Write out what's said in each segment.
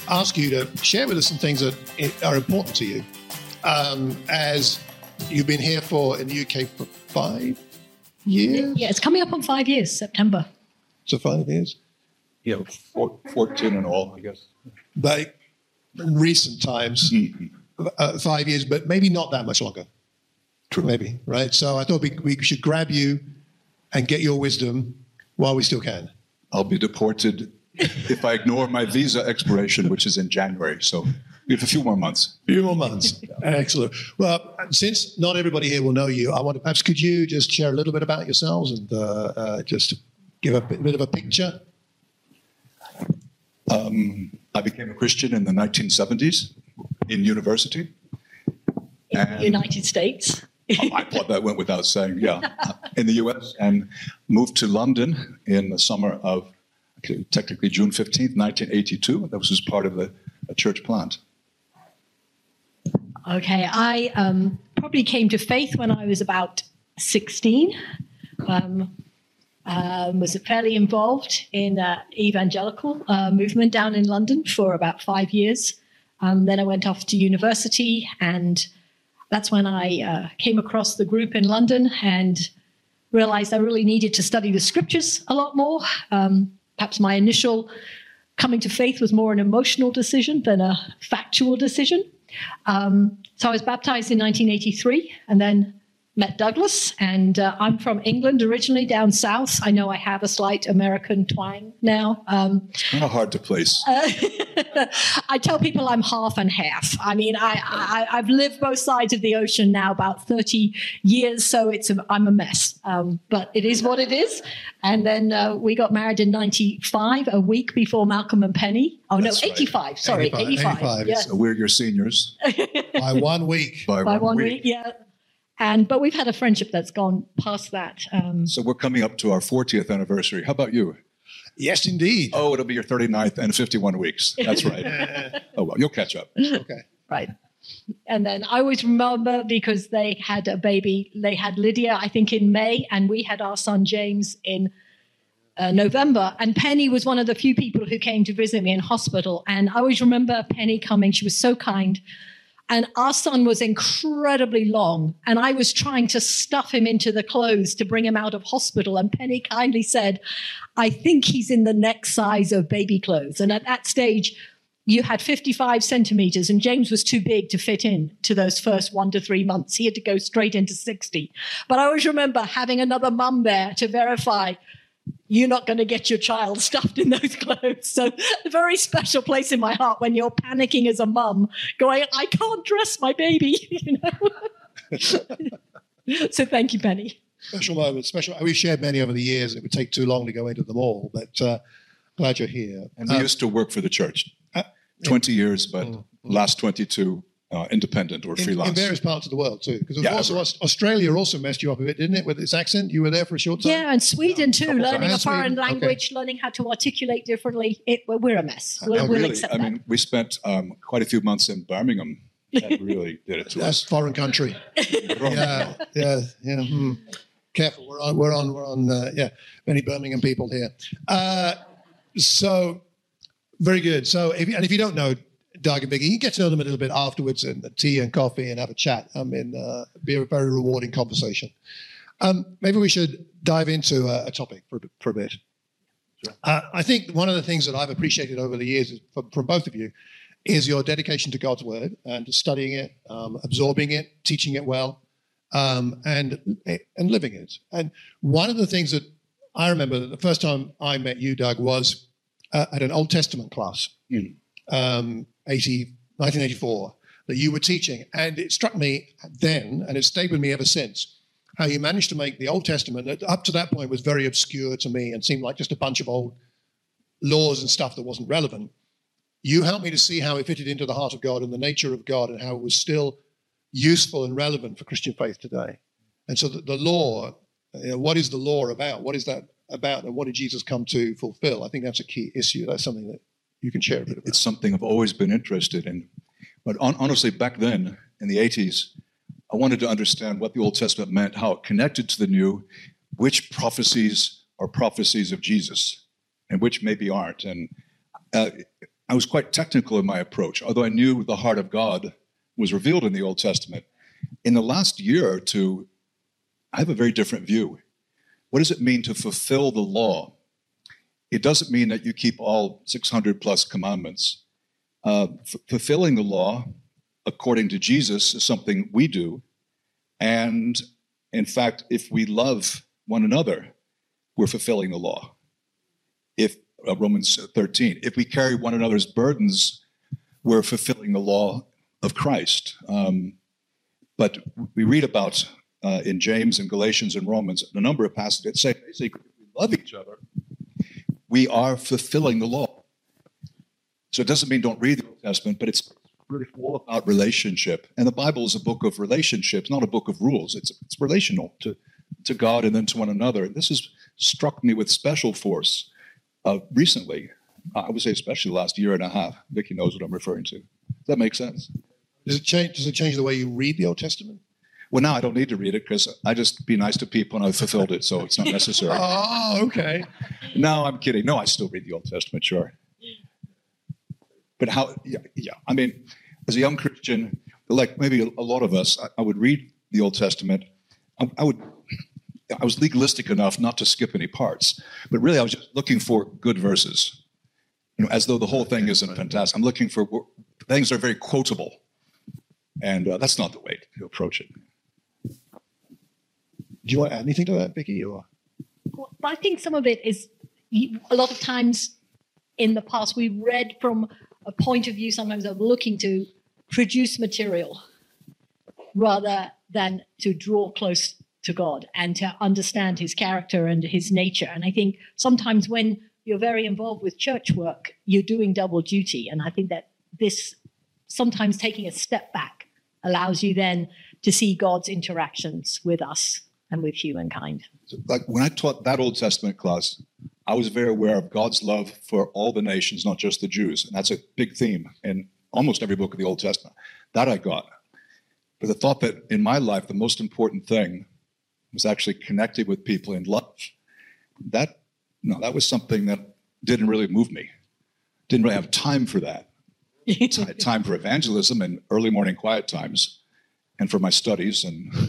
ask you to share with us some things that are important to you, as you've been here in the UK for 5 years? Yeah, it's coming up on 5 years, September. So 5 years? Yeah, 14 in all, I guess. But in recent times, 5 years, but maybe not that much longer. True. Maybe, right? So I thought we should grab you and get your wisdom while we still can. I'll be deported if I ignore my visa expiration, which is in January. So we have a few more months. Few more months. Excellent. Well, since not everybody here will know you, I wonder, perhaps could you just share a little bit about yourselves and just give a bit of a picture? I became a Christian in the 1970s in university. In the United States. I thought that went without saying, yeah. In the US, and moved to London in the summer of, technically June 15th, 1982. That was as part of a church plant. Okay, I probably came to faith when I was about 16. Was fairly involved in the evangelical movement down in London for about 5 years. Then I went off to university, and that's when I came across the group in London and realized I really needed to study the scriptures a lot more. Perhaps my initial coming to faith was more an emotional decision than a factual decision. So I was baptized in 1983 and then met Douglas, and I'm from England originally, down south. I know I have a slight American twang now. It's kind of hard to place. I tell people I'm half and half. I mean, I've lived both sides of the ocean now about 30 years, so I'm a mess. But it is what it is. And then we got married in 95, a week before Malcolm and Penny. Oh, That's no, 85. Right. Sorry, 85. Yeah. So we're your seniors. By 1 week. By 1 week. Yeah. But we've had a friendship that's gone past that. So we're coming up to our 40th anniversary. How about you? Yes, indeed. Oh, it'll be your 39th and 51 weeks. That's right. Oh, well, you'll catch up. Okay. Right. And then I always remember because they had a baby. They had Lydia, I think, in May, and we had our son James in November. And Penny was one of the few people who came to visit me in hospital. And I always remember Penny coming. She was so kind. And our son was incredibly long, and I was trying to stuff him into the clothes to bring him out of hospital. And Penny kindly said, I think he's in the next size of baby clothes. And at that stage, you had 55 centimeters, and James was too big to fit in to those first 1 to 3 months. He had to go straight into 60. But I always remember having another mum there to verify, you're not going to get your child stuffed in those clothes. So a very special place in my heart when you're panicking as a mum, going, I can't dress my baby. You know? So thank you, Penny. Special moments. We've shared many over the years. It would take too long to go into them all, but glad you're here. And we used to work for the church. 20 years, but last 22 independent or freelance. In various parts of the world, too. Because, of course, Australia also messed you up a bit, didn't it, with its accent? You were there for a short time? Yeah, and Sweden, too, learning a foreign language, okay. Learning how to articulate differently. We're a mess. We'll really? accept I that. mean, we spent quite a few months in Birmingham. That really did it to That's us. foreign country. yeah. Careful, we're on. Many Birmingham people here. So, very good. So, if you don't know Doug and Biggie, you can get to know them a little bit afterwards, and tea and coffee, and have a chat. Be a very rewarding conversation. Maybe we should dive into a topic for a bit. Sure. I think one of the things that I've appreciated over the years from both of you is your dedication to God's word and to studying it, absorbing it, teaching it well, and living it. And one of the things that I remember that the first time I met you, Doug, was at an Old Testament class. 1984, that you were teaching. And it struck me then, and it's stayed with me ever since, how you managed to make the Old Testament, that up to that point was very obscure to me and seemed like just a bunch of old laws and stuff that wasn't relevant. You helped me to see how it fitted into the heart of God and the nature of God, and how it was still useful and relevant for Christian faith today. And so the law, what is the law about? What is that about? And what did Jesus come to fulfill? I think that's a key issue. That's something that you can share a bit about. It's something I've always been interested in. But honestly, back then, in the 80s, I wanted to understand what the Old Testament meant, how it connected to the New, which prophecies are prophecies of Jesus, and which maybe aren't. And I was quite technical in my approach, although I knew the heart of God was revealed in the Old Testament. In the last year or two, I have a very different view. What does it mean to fulfill the law? It doesn't mean that you keep all 600 plus commandments. Fulfilling the law, according to Jesus, is something we do. And in fact, if we love one another, we're fulfilling the law. If Romans 13, if we carry one another's burdens, we're fulfilling the law of Christ. But we read about in James and Galatians and Romans a number of passages that say basically if we love each other, we are fulfilling the law. So it doesn't mean don't read the Old Testament, but it's really all about relationship. And the Bible is a book of relationships, not a book of rules. It's relational to God and then to one another. And this has struck me with special force recently. I would say especially the last year and a half. Vicky knows what I'm referring to. Does that make sense? Does it change the way you read the Old Testament? Well, now I don't need to read it because I just be nice to people and I've fulfilled it, so it's not necessary. Oh, okay. No, I'm kidding. No, I still read the Old Testament, sure. But how, yeah. I mean, as a young Christian, like maybe a lot of us, I would read the Old Testament. I was legalistic enough not to skip any parts, but really I was just looking for good verses, as though the whole thing isn't fantastic. I'm looking for things that are very quotable, and that's not the way to approach it. Do you want to add anything to that, Vicky? Or? Well, I think some of it is, a lot of times in the past, we read from a point of view sometimes of looking to produce material rather than to draw close to God and to understand his character and his nature. And I think sometimes when you're very involved with church work, you're doing double duty. And I think that this sometimes taking a step back allows you then to see God's interactions with us and with humankind. So, like when I taught that Old Testament class, I was very aware of God's love for all the nations, not just the Jews. And that's a big theme in almost every book of the Old Testament. That I got. But the thought that in my life, the most important thing was actually connecting with people in love. That was something that didn't really move me. Didn't really have time for that. Time for evangelism and early morning quiet times and for my studies.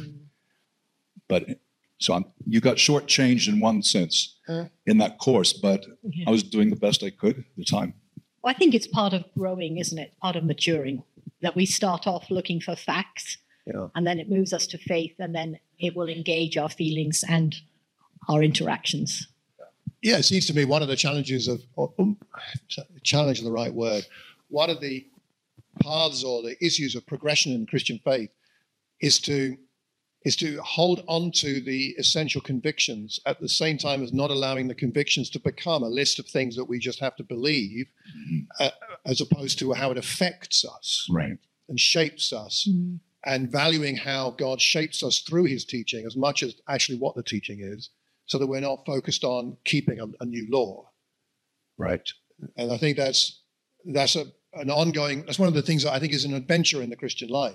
You got shortchanged in one sense in that course, but I was doing the best I could at the time. Well, I think it's part of growing, isn't it? Part of maturing, that we start off looking for facts, and then it moves us to faith, and then it will engage our feelings and our interactions. Yeah, it seems to me one of the challenges challenge is the right word. One of the paths or the issues of progression in Christian faith is to hold on to the essential convictions at the same time as not allowing the convictions to become a list of things that we just have to believe, as opposed to how it affects us and shapes us, and valuing how God shapes us through his teaching as much as actually what the teaching is, so that we're not focused on keeping a new law. Right. And I think that's an ongoing, that's one of the things that I think is an adventure in the Christian life.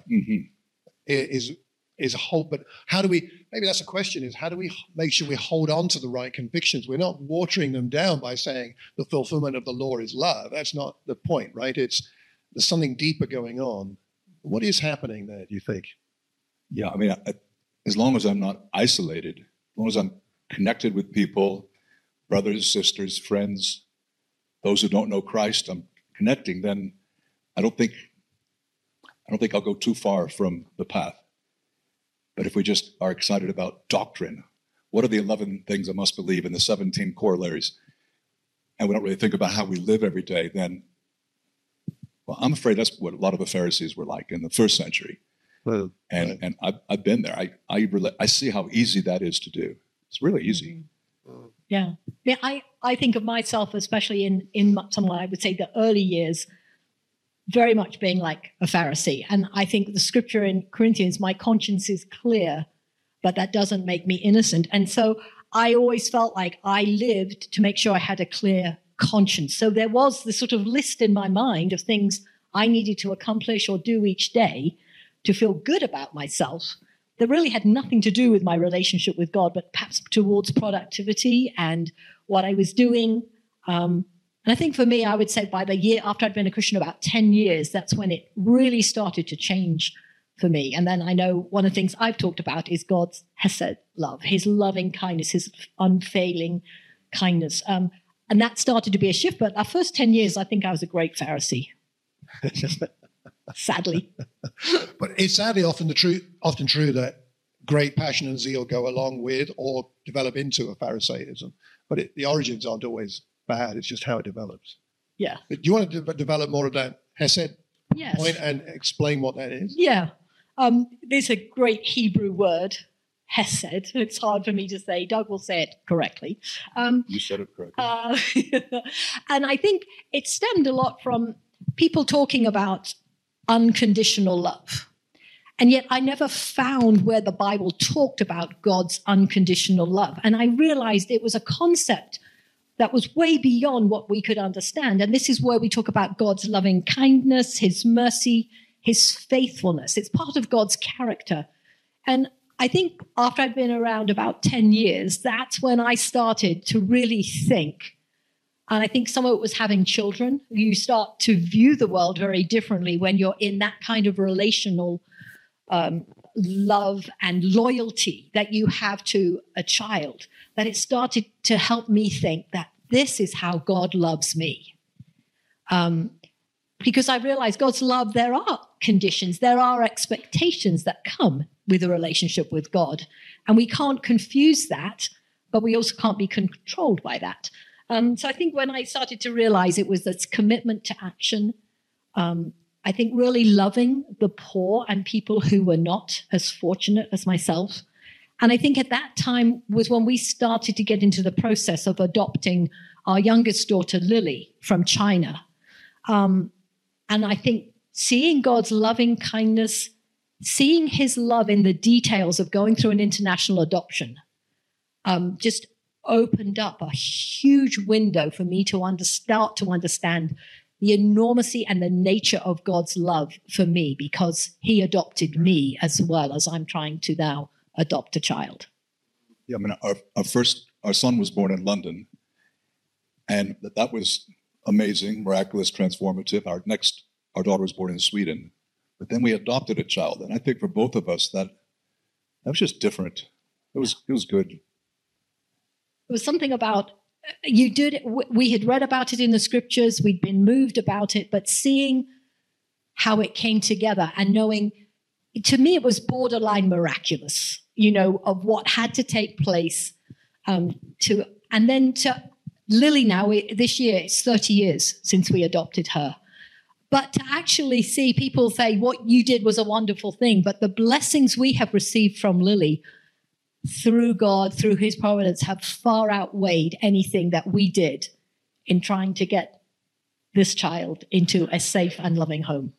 Is a whole, but how do we, maybe that's a question, is how do we make sure we hold on to the right convictions? We're not watering them down by saying the fulfillment of the law is love. That's not the point, right? There's something deeper going on. What is happening there, do you think? Yeah, I mean, as long as I'm not isolated, as long as I'm connected with people, brothers, sisters, friends, those who don't know Christ, I'm connecting, then I don't think I'll go too far from the path. But if we just are excited about doctrine, what are the 11 things I must believe in the 17 corollaries, and we don't really think about how we live every day, then, well, I'm afraid that's what a lot of the Pharisees were like in the first century. Well, and I've been there. I see how easy that is to do. It's really easy. Yeah. I think of myself, especially in some, I would say, the early years, very much being like a Pharisee. And I think the scripture in Corinthians, my conscience is clear, but that doesn't make me innocent. And so I always felt like I lived to make sure I had a clear conscience. So there was this sort of list in my mind of things I needed to accomplish or do each day to feel good about myself that really had nothing to do with my relationship with God, but perhaps towards productivity and what I was doing. And I think for me, I would say by the year after I'd been a Christian, about 10 years, that's when it really started to change for me. And then I know one of the things I've talked about is God's hesed love, his loving kindness, his unfailing kindness. And that started to be a shift. But our first 10 years, I think I was a great Pharisee. Sadly. But it's sadly often true that great passion and zeal go along with or develop into a Pharisaism. But the origins aren't always bad. It's just how it develops. Yeah. But do you want to develop more of that hesed Yes. point and explain what that is? Yeah. There's a great Hebrew word, hesed. It's hard for me to say. Doug will say it correctly. You said it correctly. And I think it stemmed a lot from people talking about unconditional love. And yet I never found where the Bible talked about God's unconditional love. And I realized it was a concept that was way beyond what we could understand. And this is where we talk about God's loving kindness, his mercy, his faithfulness. It's part of God's character. And I think after I'd been around about 10 years, that's when I started to really think. And I think some of it was having children. You start to view the world very differently when you're in that kind of relational love and loyalty that you have to a child, that it started to help me think that this is how God loves me. Because I realized God's love, there are conditions, there are expectations that come with a relationship with God. And we can't confuse that, but we also can't be controlled by that. So I think when I started to realize it was this commitment to action, I think really loving the poor and people who were not as fortunate as myself. And I think at that time was when we started to get into the process of adopting our youngest daughter, Lily, from China. And I think seeing God's loving kindness, seeing his love in the details of going through an international adoption, just opened up a huge window for me to start to understand the enormity and the nature of God's love for me, because he adopted me as well as I'm trying to now adopt a child. Yeah, I mean, our son was born in London, and that was amazing, miraculous, transformative. Our daughter was born in Sweden, but then we adopted a child, and I think for both of us that was just different. It was good. It was something about you did it. We had read about it in the scriptures. We'd been moved about it, but seeing how it came together and knowing, to me, it was borderline miraculous, of what had to take place and then to Lily now, this year, it's 30 years since we adopted her. But to actually see people say what you did was a wonderful thing, but the blessings we have received from Lily through God, through his providence, have far outweighed anything that we did in trying to get this child into a safe and loving home.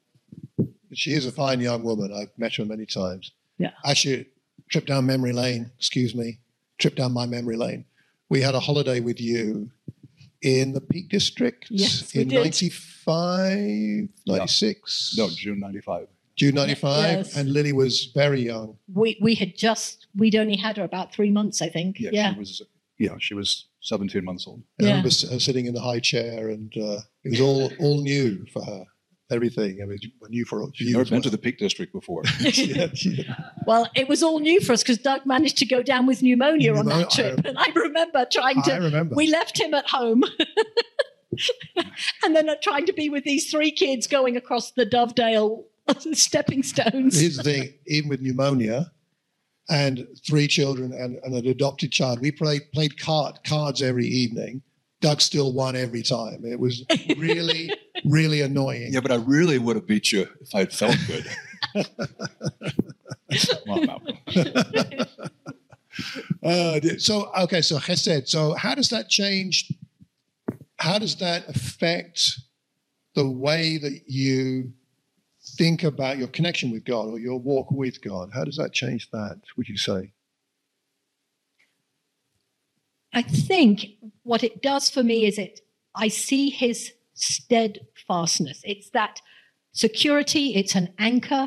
She is a fine young woman. I've met her many times. Yeah. Actually, trip down my memory lane. We had a holiday with you in the Peak District in 95, 96? No, June 95. June 95, yes. And Lily was very young. We'd only had her about 3 months, I think. She was 17 months old. And I remember sitting in the high chair, and it was all new for her. Everything. I mean, new for you. She's never been to the Peak District before. Well, it was all new for us because Doug managed to go down with pneumonia on that trip. And I remember we left him at home. And then trying to be with these 3 kids going across the Dovedale stepping stones. Here's the thing, even with pneumonia and 3 children and an adopted child, we played cards every evening. Doug still won every time. It was really, really annoying. Yeah, but I really would have beat you if I had felt good. Come on, Malcolm. So Chesed. So how does that change? How does that affect the way that you think about your connection with God or your walk with God? How does that change that, would you say? I think what it does for me is I see his steadfastness. It's that security. It's an anchor.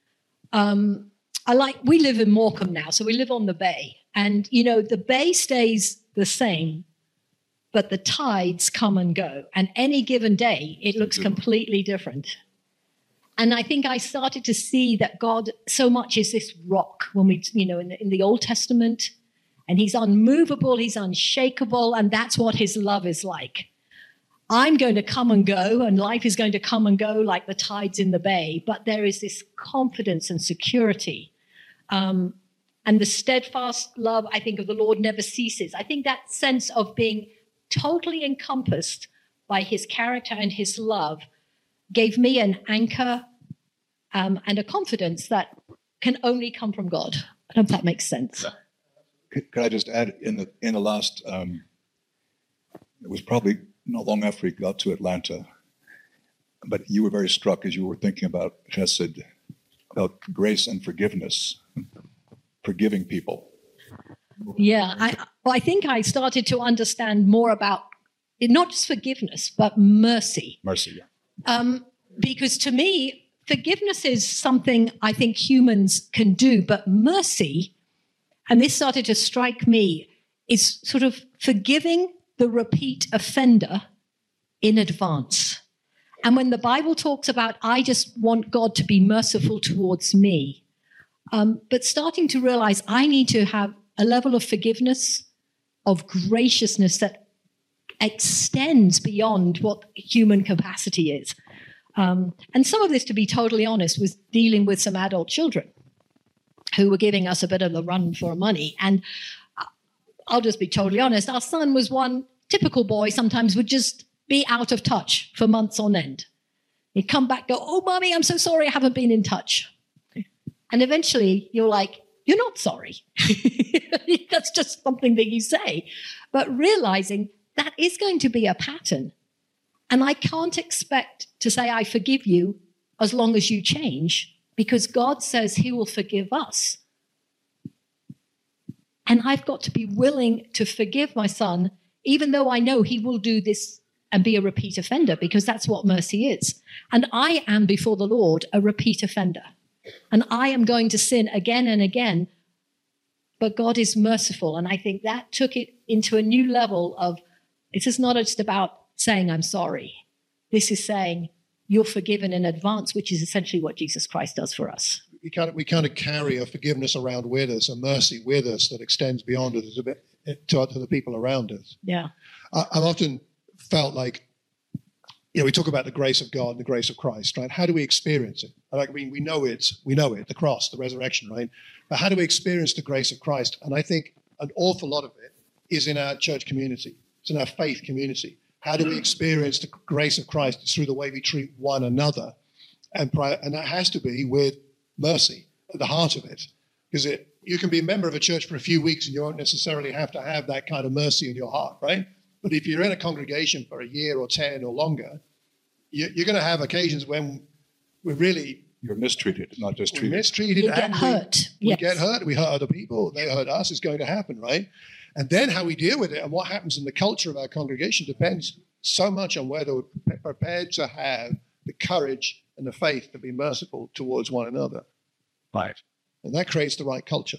We live in Morecambe now, so we live on the bay. And, the bay stays the same, but the tides come and go. And any given day, it looks completely different. And I think I started to see that God so much is this rock when we, in the Old Testament, and he's unmovable, he's unshakable, and that's what his love is like. I'm going to come and go, and life is going to come and go like the tides in the bay, but there is this confidence and security. And the steadfast love, I think, of the Lord never ceases. I think that sense of being totally encompassed by his character and his love gave me an anchor and a confidence that can only come from God. I don't know if that makes sense. Could I just add, in the last, it was probably not long after he got to Atlanta, but you were very struck as you were thinking about Chesed, about grace and forgiveness, forgiving people. Yeah, I think I started to understand more about not just forgiveness, but mercy. Mercy, yeah. Because to me, forgiveness is something I think humans can do, but mercy, and this started to strike me, is sort of forgiving the repeat offender in advance. And when the Bible talks about, I just want God to be merciful towards me, but starting to realize I need to have a level of forgiveness, of graciousness that extends beyond what human capacity is. And some of this, to be totally honest, was dealing with some adult children who were giving us a bit of a run for money. And I'll just be totally honest, our son was one typical boy, sometimes would just be out of touch for months on end. He'd come back, go, oh, mommy, I'm so sorry, I haven't been in touch. And eventually you're like, you're not sorry. That's just something that you say. But realizing that is going to be a pattern. And I can't expect to say, I forgive you as long as you change, because God says he will forgive us. And I've got to be willing to forgive my son, even though I know he will do this and be a repeat offender, because that's what mercy is. And I am before the Lord a repeat offender. And I am going to sin again and again, but God is merciful. And I think that took it into a new level of, this is not just about saying I'm sorry. This is saying you're forgiven in advance, which is essentially what Jesus Christ does for us. We kind of carry a forgiveness around with us, a mercy with us that extends beyond us to the people around us. Yeah. I've often felt like, we talk about the grace of God and the grace of Christ, right? How do we experience it? I mean, we know it, the cross, the resurrection, right? But how do we experience the grace of Christ? And I think an awful lot of it is in our church community. It's in our faith community. How do we experience the grace of Christ? It's through the way we treat one another. And that has to be with mercy at the heart of it. Because you can be a member of a church for a few weeks and you won't necessarily have to have that kind of mercy in your heart, right? But if you're in a congregation for a year or 10 or longer, you're going to have occasions when you're mistreated, not just treated. We're mistreated. You get hurt. We get hurt. We hurt other people. They hurt us. It's going to happen, right? And then how we deal with it and what happens in the culture of our congregation depends so much on whether we're prepared to have the courage and the faith to be merciful towards one another. Right. And that creates the right culture.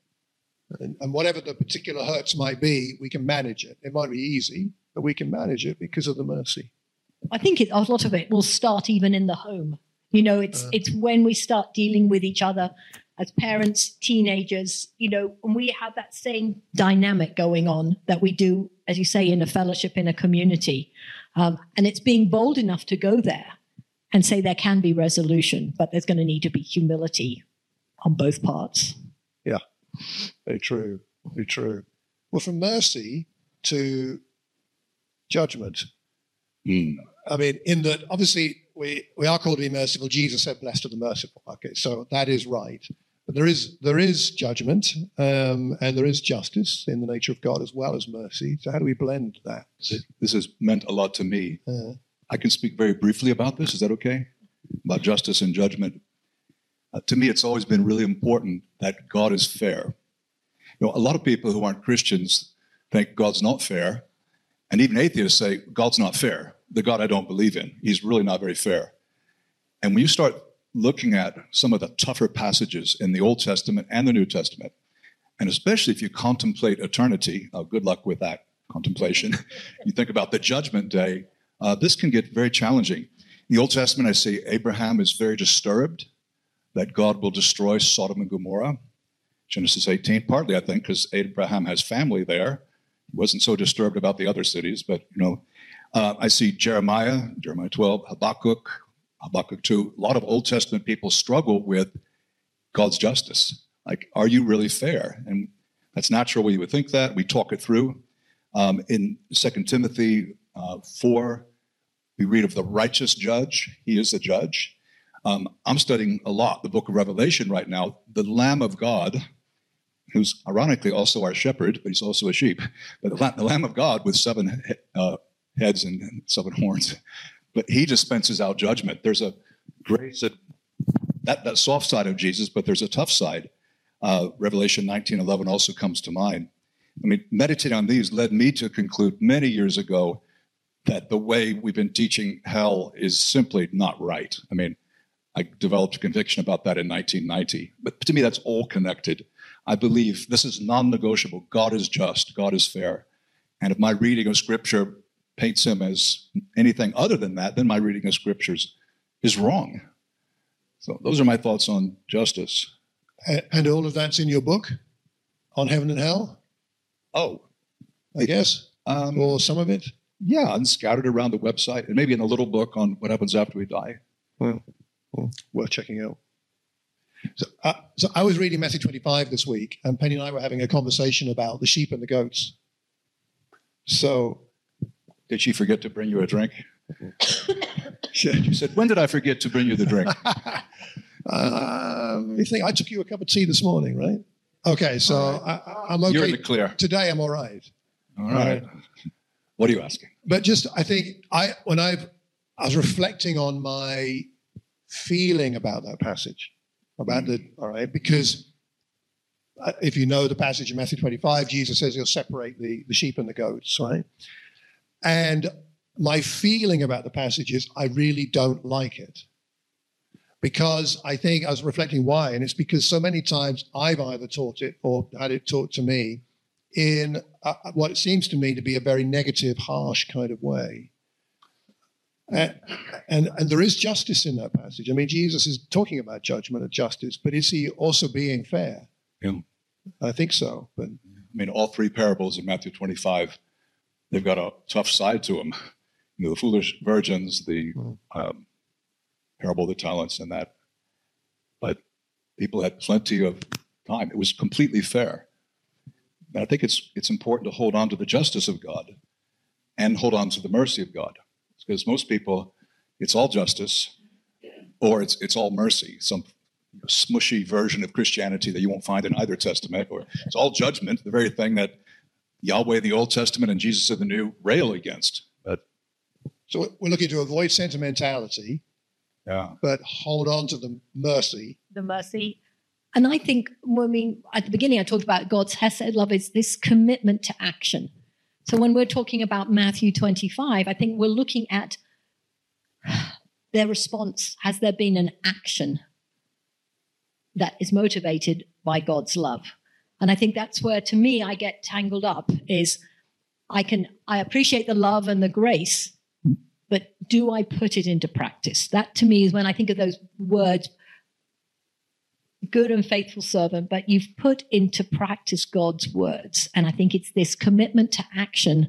And whatever the particular hurts might be, we can manage it. It might be easy, but we can manage it because of the mercy. I think a lot of it will start even in the home. It's when we start dealing with each other as parents, teenagers, and we have that same dynamic going on that we do, as you say, in a fellowship, in a community. And it's being bold enough to go there and say there can be resolution, but there's going to need to be humility on both parts. Yeah, very true, very true. Well, from mercy to judgment. I mean, in that, obviously, we are called to be merciful. Jesus said, blessed are the merciful. Okay, so that is right. But there is judgment and there is justice in the nature of God as well as mercy. So how do we blend that? This has meant a lot to me. I can speak very briefly about this. Is that okay? About justice and judgment. To me, it's always been really important that God is fair. A lot of people who aren't Christians think God's not fair. And even atheists say, God's not fair. The God I don't believe in, he's really not very fair. And when you start looking at some of the tougher passages in the Old Testament and the New Testament, and especially if you contemplate eternity, good luck with that. contemplation. You think about the judgment day. This can get very challenging. In the Old Testament, I see Abraham is very disturbed that God will destroy Sodom and Gomorrah. Genesis 18, partly, I think, because Abraham has family there. He wasn't so disturbed about the other cities, but, I see Jeremiah 12, Habakkuk 2. A lot of Old Testament people struggle with God's justice. Like, are you really fair? And that's natural. We would think that. We talk it through. In 2 Timothy 4, we read of the righteous judge. He is the judge. I'm studying a lot the book of Revelation right now. The Lamb of God, who's ironically also our shepherd, but he's also a sheep. But the Lamb of God with 7 heads and 7 horns. But he dispenses out judgment. There's a grace that soft side of Jesus, but there's a tough side. Revelation 19:11 also comes to mind. I mean, meditating on these led me to conclude many years ago that the way we've been teaching hell is simply not right. I mean, I developed a conviction about that in 1990. But to me, that's all connected. I believe this is non-negotiable. God is just. God is fair. And if my reading of Scripture paints him as anything other than that, then my reading of Scriptures is wrong. So those are my thoughts on justice. And all of that's in your book on heaven and hell? Oh. I guess? Or some of it? Yeah, and scattered around the website, and maybe in a little book on what happens after we die. Well, worth checking out. So I was reading Matthew 25 this week, and Penny and I were having a conversation about the sheep and the goats. So, did she forget to bring you a drink? She said, "When did I forget to bring you the drink?" You think I took you a cup of tea this morning, right? Okay, so I'm okay. You're in the clear. Today I'm all right. All right. What are you asking? But just, I think I was reflecting on my feeling about that passage, because if you know the passage in Matthew 25, Jesus says he'll separate the sheep and the goats, right? And my feeling about the passage is I really don't like it. Because I think I was reflecting why, and it's because so many times I've either taught it or had it taught to me in what seems to me to be a very negative, harsh kind of way. And there is justice in that passage. I mean, Jesus is talking about judgment and justice, but is he also being fair? Yeah. I think so. But I mean, all 3 parables in Matthew 25, they've got a tough side to them. The foolish virgins, the parable of the talents and that. But people had plenty of time. It was completely fair. And I think it's important to hold on to the justice of God and hold on to the mercy of God. Because most people, it's all justice or it's all mercy, some smushy version of Christianity that you won't find in either testament, or it's all judgment, the very thing that Yahweh in the Old Testament and Jesus in the New rail against. So we're looking to avoid sentimentality, but hold on to the mercy. The mercy. And I think at the beginning I talked about God's Hesed love is this commitment to action. So when we're talking about Matthew 25, I think we're looking at their response. Has there been an action that is motivated by God's love? And I think that's where, to me, I get tangled up is I appreciate the love and the grace, but do I put it into practice? That, to me, is when I think of those words, good and faithful servant, but you've put into practice God's words. And I think it's this commitment to action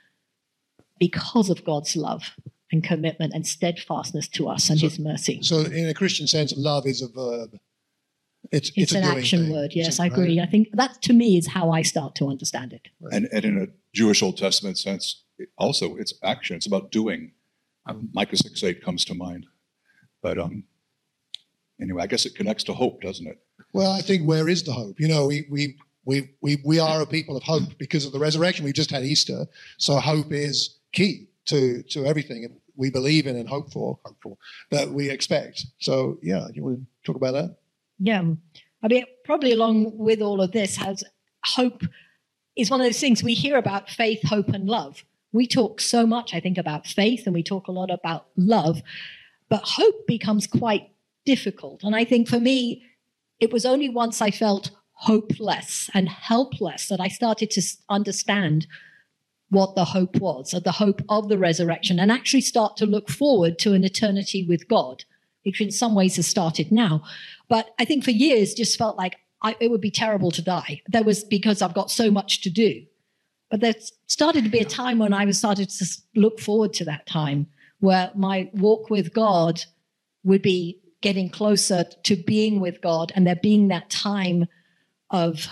because of God's love and commitment and steadfastness to us and his mercy. So in a Christian sense, love is a verb. It's an action word. Yes, I agree. I think that, to me, is how I start to understand it. Right. And in a Jewish Old Testament sense, also, it's action. It's about doing. Micah 6:8 comes to mind. But anyway, I guess it connects to hope, doesn't it? Well, I think where is the hope? You know, we are a people of hope because of the resurrection. We've just had Easter, so hope is key to everything we believe in and hope for that we expect. So, yeah, you want to talk about that? Yeah, I mean, probably along with all of this, has hope is one of those things we hear about: faith, hope, and love. We talk so much, I think, about faith, and we talk a lot about love, but hope becomes quite difficult. And I think for me, it was only once I felt hopeless and helpless that I started to understand what the hope was, or the hope of the resurrection, and actually start to look forward to an eternity with God, which in some ways has started now. But I think for years just felt like it would be terrible to die. That was because I've got so much to do. But there started to be a time when I started to look forward to that time where my walk with God would be getting closer to being with God, and there being that time of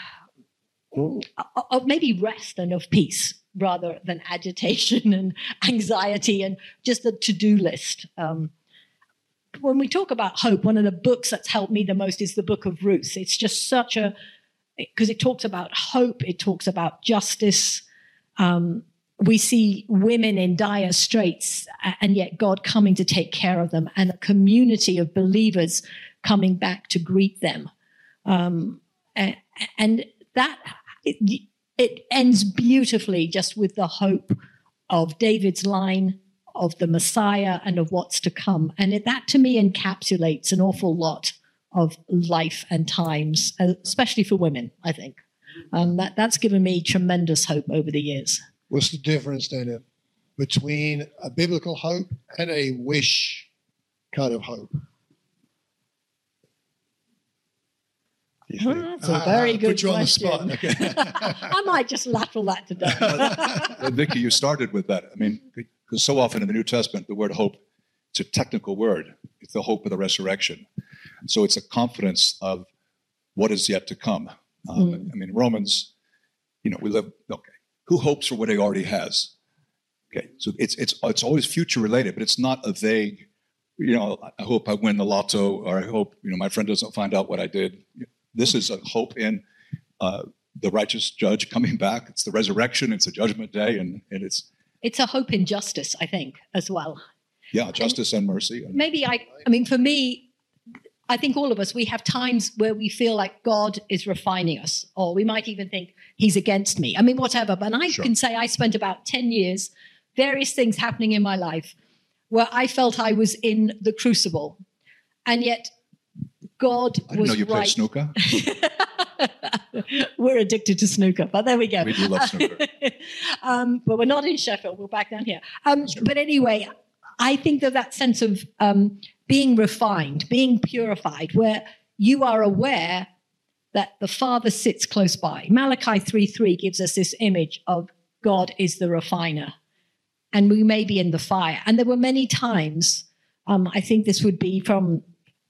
maybe rest and of peace rather than agitation and anxiety and just the to-do list. When we talk about hope, one of the books that's helped me the most is the book of Ruth. It's just because it talks about hope, it talks about justice. We see women in dire straits, and yet God coming to take care of them, and a community of believers coming back to greet them. And that it ends beautifully just with the hope of David's line, of the Messiah, and of what's to come. And that, to me, encapsulates an awful lot of life and times, especially for women, I think. That's given me tremendous hope over the years. What's the difference, then, between a biblical hope and a wish kind of hope? That's a very good put you question. On the spot. Okay. I might just lateral that to death. Vicky, you started with that. I mean, because so often in the New Testament, the word hope, it's a technical word. It's the hope of the resurrection. So it's a confidence of what is yet to come. I mean, Romans, we live, okay, who hopes for what he already has? Okay, so it's always future related, but it's not a vague, I hope I win the lotto, or I hope, my friend doesn't find out what I did. This is a hope in the righteous judge coming back. It's the resurrection, it's a judgment day, and it's a hope in justice, I think, as well. Yeah, justice and mercy. Maybe I mean, for me, I think all of us, we have times where we feel like God is refining us, or we might even think he's against me. I mean, whatever. But I can say I spent about 10 years, various things happening in my life where I felt I was in the crucible. And yet God I didn't was know you played snooker. We're addicted to snooker, but there we go. We do love snooker. But we're not in Sheffield. We're back down here. But anyway, I think that sense of being refined, being purified, where you are aware that the Father sits close by. Malachi 3:3 gives us this image of God is the refiner, and we may be in the fire. And there were many times, I think this would be from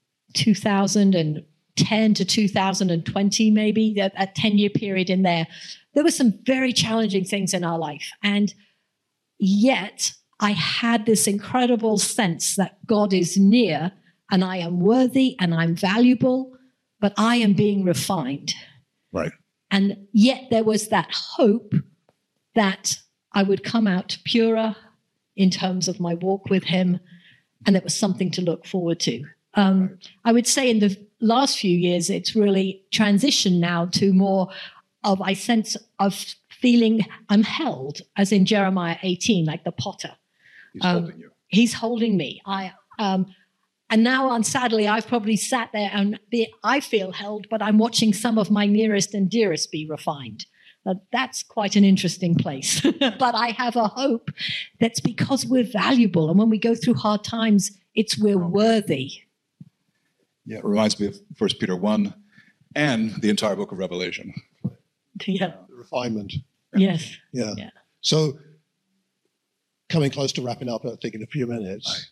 2010 to 2020, maybe, that 10-year period in there. There were some very challenging things in our life. And yet I had this incredible sense that God is near, and I am worthy and I'm valuable, but I am being refined. Right. And yet there was that hope that I would come out purer in terms of my walk with him, and it was something to look forward to. I would say in the last few years, it's really transitioned now to more of a sense of feeling I'm held, as in Jeremiah 18, like the potter. He's holding you. He's holding me. And now, sadly, I've probably sat there and I feel held, but I'm watching some of my nearest and dearest be refined. That's quite an interesting place. But I have a hope that's because we're valuable. And when we go through hard times, we're worthy. Yeah, it reminds me of 1 Peter 1 and the entire book of Revelation. Yeah. The refinement. Yes. Yeah. Yeah. So, coming close to wrapping up, I think, in a few minutes,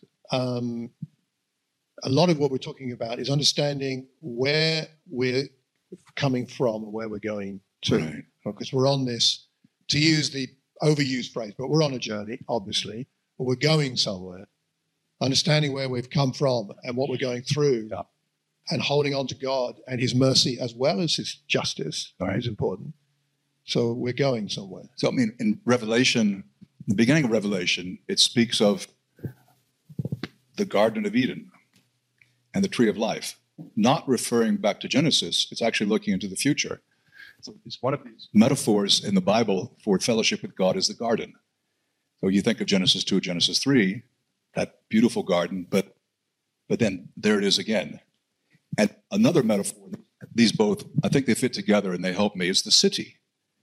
a lot of what we're talking about is understanding where we're coming from and where we're going to. Right. Because we're on this, to use the overused phrase, but we're on a journey, obviously, but we're going somewhere. Understanding where we've come from and what we're going through, and holding on to God and his mercy as well as his justice is important. So we're going somewhere. So, I mean, in Revelation, the beginning of Revelation, it speaks of the Garden of Eden and the tree of life, not referring back to Genesis. It's actually looking into the future. So it's one of these metaphors in the Bible for fellowship with God is the garden. So you think of Genesis 2, Genesis 3, that beautiful garden, but then there it is again. And another metaphor, these both, I think they fit together and they help me, is the city.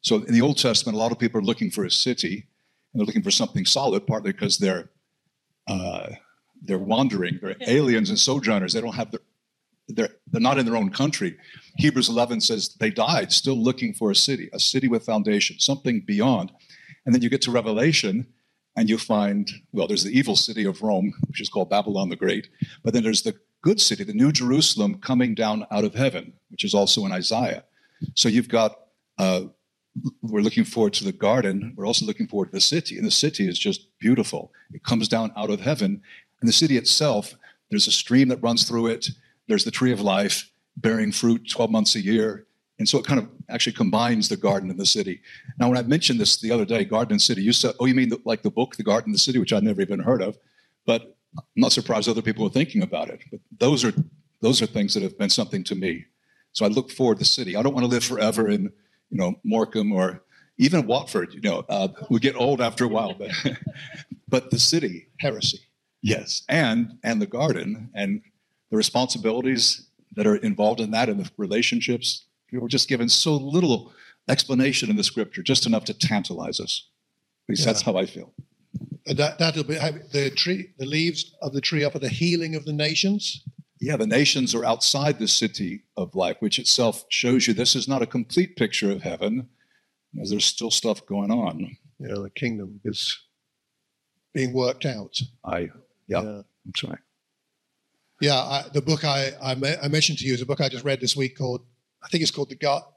So in the Old Testament, a lot of people are looking for a city, and they're looking for something solid, partly because they're wandering, they're aliens and sojourners. They don't have they're not in their own country. Hebrews 11 says they died still looking for a city with foundation, something beyond. And then you get to Revelation, and you find, well, there's the evil city of Rome, which is called Babylon the Great. But then there's the good city, the New Jerusalem, coming down out of heaven, which is also in Isaiah. So you've got, we're looking forward to the garden. We're also looking forward to the city. And the city is just beautiful. It comes down out of heaven. And the city itself, there's a stream that runs through it. There's the tree of life bearing fruit 12 months a year. And so it kind of actually combines the garden and the city. Now, when I mentioned this the other day, Garden and City, you said, oh, you mean like the book, The Garden and the City, which I'd never even heard of. But I'm not surprised other people are thinking about it. But those are things that have been something to me. So I look forward to the city. I don't want to live forever in, Morecambe or even Watford. We get old after a while. But the city. Heresy. Yes. And the garden and the responsibilities that are involved in that and the relationships. We were just given so little explanation in the scripture, just enough to tantalize us. At least that's how I feel. That'll be the leaves of the tree are for the healing of the nations. Yeah, the nations are outside the city of life, which itself shows you this is not a complete picture of heaven, as there's still stuff going on. The kingdom is being worked out. That's right. Yeah, the book I mentioned to you is a book I just read this week called, I think it's called the Garden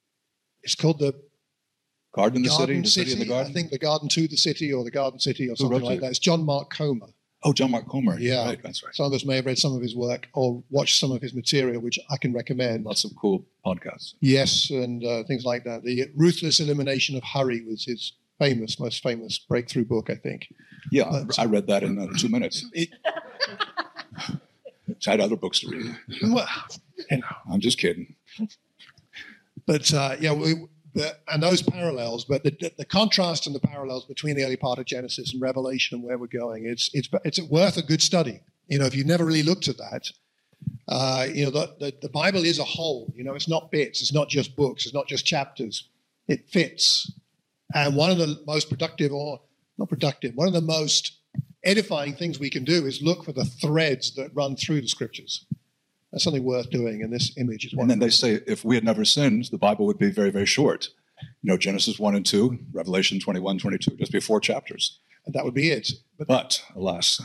in the City, the City in the Garden? I think The Garden to the City or The Garden City or something like that. It's John Mark Comer. Oh, John Mark Comer. Yeah, right, that's right. Some of us may have read some of his work or watched some of his material, which I can recommend. Lots of cool podcasts. Yes, and things like that. The Ruthless Elimination of Hurry was his most famous breakthrough book, I think. Yeah, I read that in 2 minutes. I had other books to read. Well, I'm just kidding. But and those parallels, but the contrast and the parallels between the early part of Genesis and Revelation and where we're going, it's worth a good study. If you've never really looked at that, the Bible is a whole. It's not bits. It's not just books. It's not just chapters. It fits. And one of the most one of the most edifying things we can do is look for the threads that run through the scriptures. That's something worth doing, and this image is one. And then they say if we had never sinned, the Bible would be very, very short. Genesis 1 and 2, Revelation 21, 22, just be 4 chapters. And that would be it. But alas,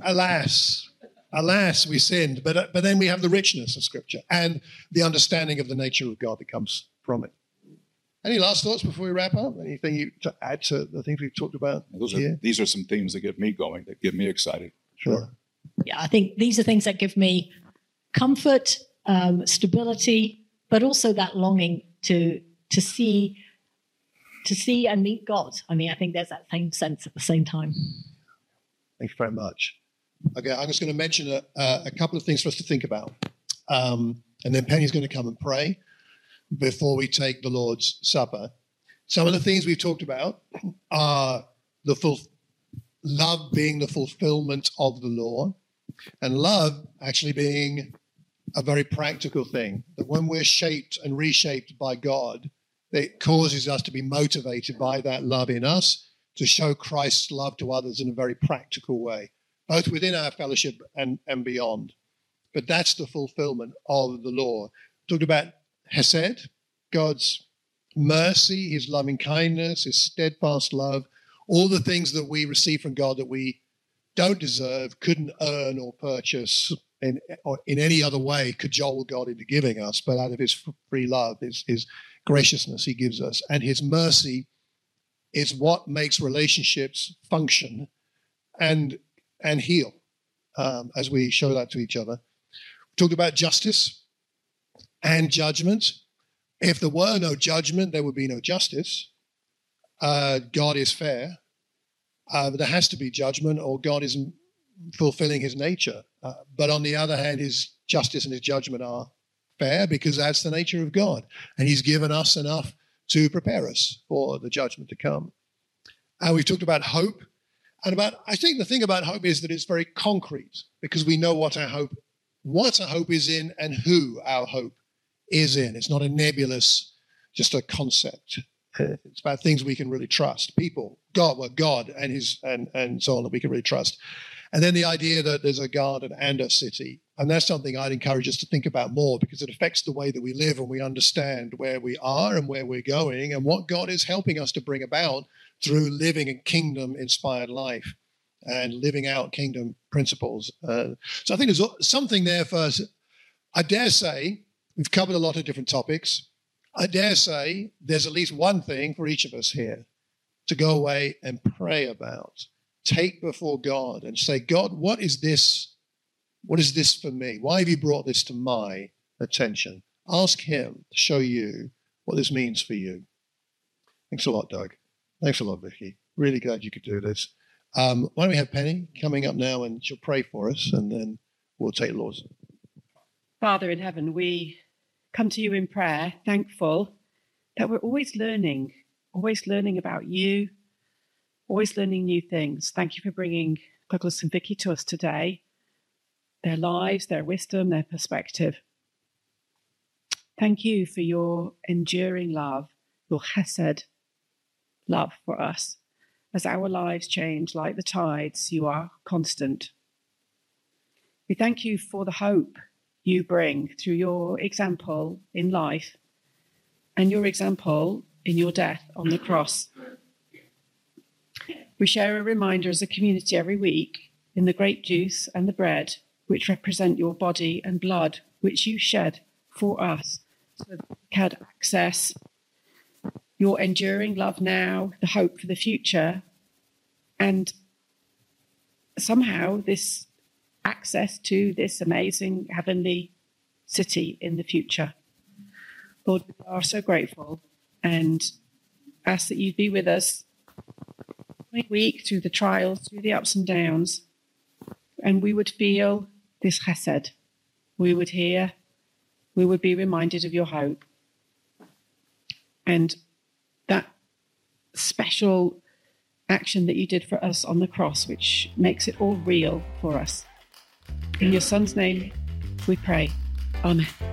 we sinned. But then we have the richness of Scripture and the understanding of the nature of God that comes from it. Any last thoughts before we wrap up? Anything you to add to the things we've talked about here? These are some themes that get me going, that get me excited. Sure. Yeah, I think these are things that give me comfort, stability, but also that longing to see and meet God. I mean, I think there's that same sense at the same time. Thank you very much. Okay, I'm just going to mention a couple of things for us to think about. And then Penny's going to come and pray before we take the Lord's Supper. Some of the things we've talked about are love being the fulfillment of the law, and love actually being a very practical thing, that when we're shaped and reshaped by God, it causes us to be motivated by that love in us to show Christ's love to others in a very practical way, both within our fellowship and beyond. But that's the fulfillment of the law. Talked about Hesed, God's mercy, his loving kindness, his steadfast love, all the things that we receive from God that we don't deserve, couldn't earn or purchase or in any other way cajole God into giving us, but out of his free love, his graciousness he gives us. And his mercy is what makes relationships function and heal as we show that to each other. We talked about justice and judgment. If there were no judgment, there would be no justice. God is fair. But there has to be judgment, or God isn't fulfilling his nature. But on the other hand, his justice and his judgment are fair because that's the nature of God. And he's given us enough to prepare us for the judgment to come. And we've talked about hope. And I think the thing about hope is that it's very concrete because we know what our hope is in and who our hope is in. It's not a nebulous, just a concept. It's about things we can really trust. People, God and so on that we can really trust. And then the idea that there's a garden and a city. And that's something I'd encourage us to think about more, because it affects the way that we live and we understand where we are and where we're going and what God is helping us to bring about through living a kingdom-inspired life and living out kingdom principles. So I think there's something there for us. I dare say we've covered a lot of different topics. I dare say there's at least one thing for each of us here to go away and pray about. Take before God and say, God, what is this? What is this for me? Why have you brought this to my attention? Ask him to show you what this means for you. Thanks a lot, Doug. Thanks a lot, Vicky. Really glad you could do this. Why don't we have Penny coming up now, and she'll pray for us, and then we'll take Lord's. Father in heaven, we come to you in prayer, thankful that we're always learning about you, always learning new things. Thank you for bringing Douglas and Vicky to us today, their lives, their wisdom, their perspective. Thank you for your enduring love, your chesed love for us. As our lives change like the tides, you are constant. We thank you for the hope you bring through your example in life and your example in your death on the cross. We share a reminder as a community every week in the grape juice and the bread, which represent your body and blood, which you shed for us, so that we can access your enduring love now, the hope for the future, and somehow this access to this amazing heavenly city in the future. Lord, we are so grateful and ask that you'd be with us every week through the trials, through the ups and downs, and we would feel this chesed. We would hear, we would be reminded of your hope. And that special action that you did for us on the cross, which makes it all real for us. In your Son's name, we pray. Amen.